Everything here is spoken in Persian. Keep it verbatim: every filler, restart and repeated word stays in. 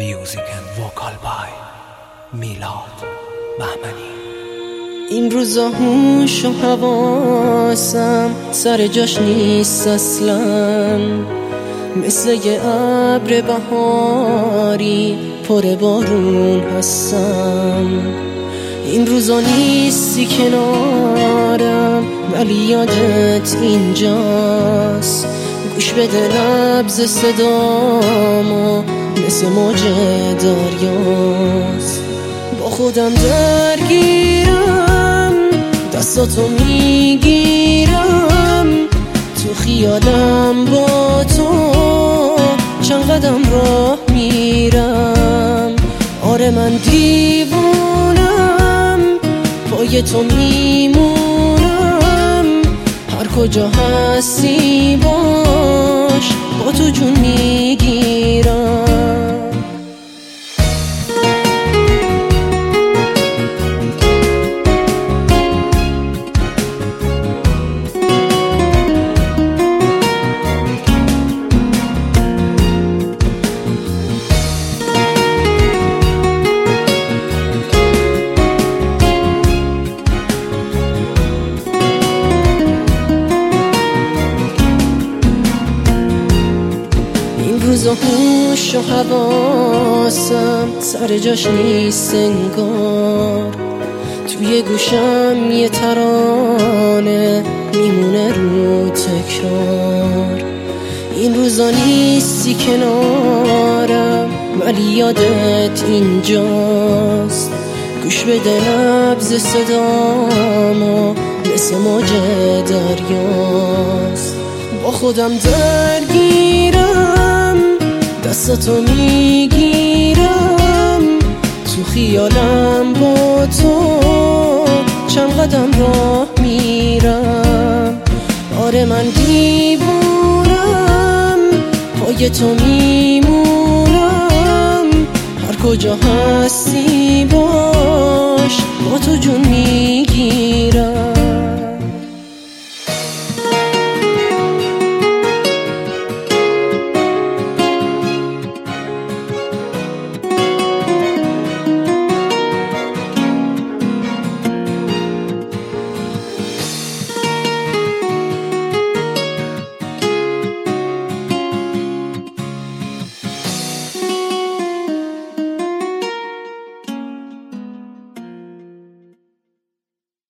Music and vocal by میلاد بهمنی. این روزا هوش و حواسم سر جاش نیست اصلا، مثل یه ابر بهاری پر بارون هستم. این روزا نیستی کنارم ولی یادت اینجاست. گوش بده نبض صدامو مثل موج دریاست. با خودم درگیرم، دستاتو میگیرم، تو خیالم با تو چند قدم راه میرم. آره من دیوونم، پای تو میمونم، هر کجا هستی باش، با تو جون میگیرم. روز و هوش و حواسم سر جاش نیست انگار. توی گوشم یه ترانه میمونه رو تکرار. این روزا نیستی کنارم ولی یادت اینجاست. گوش بده نبض صدامو مثل موج دریاست. با خودم درگیرم، دستاتو میگیرم، تو خیالم با تو چند قدم راه میرم. آره من دیوونم، پای تو میمونم، هر کجا هستی باش،